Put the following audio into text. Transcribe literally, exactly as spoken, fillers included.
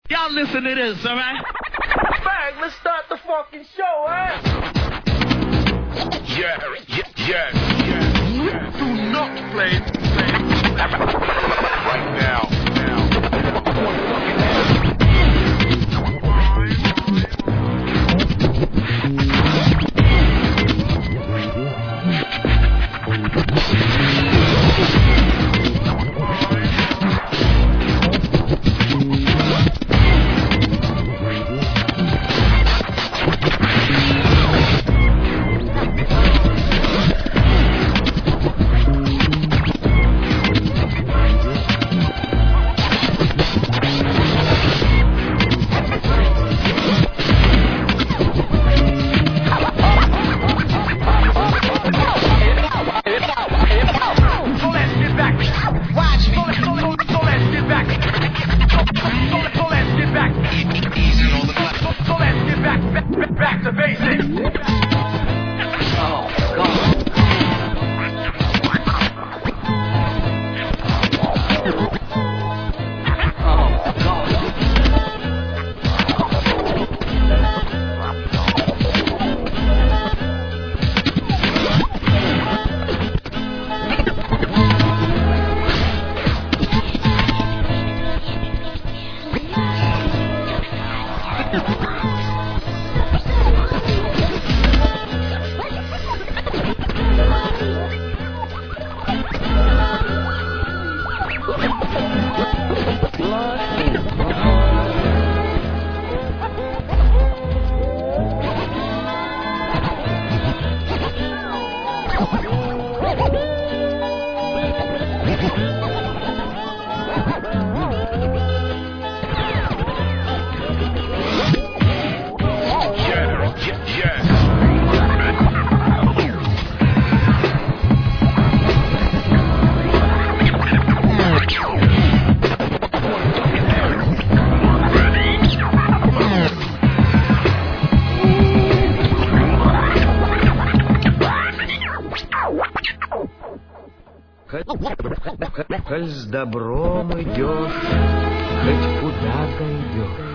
Y'all listen to this, all right? Bang, let's start the fucking show, eh? Yeah, yeah, yeah, yeah, yeah. Do not play, play right now, now, back to basics. Oh, God. Коль с добром идешь, хоть куда дойдешь.